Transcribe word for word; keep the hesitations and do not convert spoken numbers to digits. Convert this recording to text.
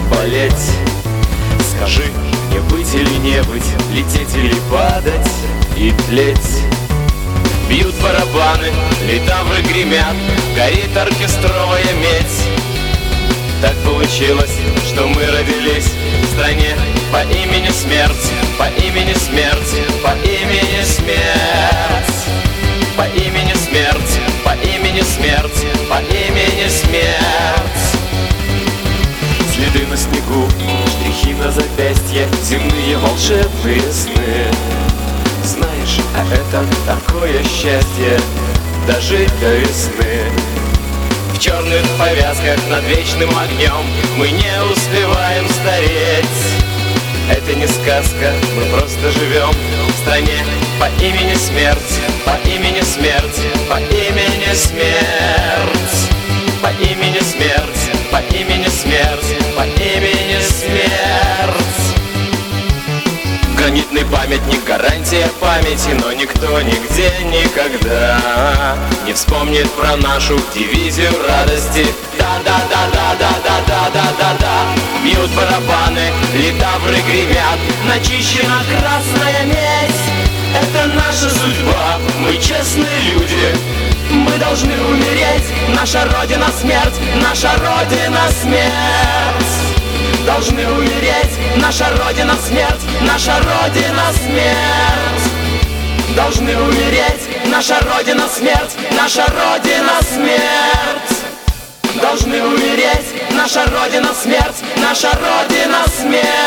болеть. Скажи, не быть или не быть, лететь или падать и тлеть. Бьют барабаны, литавры гремят, горит оркестровая медь. Так получилось, что мы родились в стране по имени Смерть, по имени Смерть, по имени Смерть, по имени Смерть, по имени Смерть, по имени Смерть. Следы на снегу, штрихи на запястье, земные волшебные сны. Знаешь, а это такое счастье, дожить до весны. В черных повязках над вечным огнем мы не успеваем стареть. Это не сказка, мы просто живем в стране по имени Смерть, по имени Смерть, по имени Смерть, по имени Смерть, по имени Смерть, по имени Смерть. Гранитный памятник, гарантия памяти, но никто нигде никогда не вспомнит про нашу дивизию радости. Да-да-да-да-да-да-да-да-да-да. Бьют барабаны, литавры гремят, начищена красная медь. Это наша судьба, мы честные люди, мы должны умереть. Наша Родина смерть, наша Родина смерть. Должны умереть, наша Родина смерть, наша Родина смерть. Должны умереть, наша Родина смерть, наша Родина смерть. Должны умереть, наша Родина смерть, наша Родина смерть.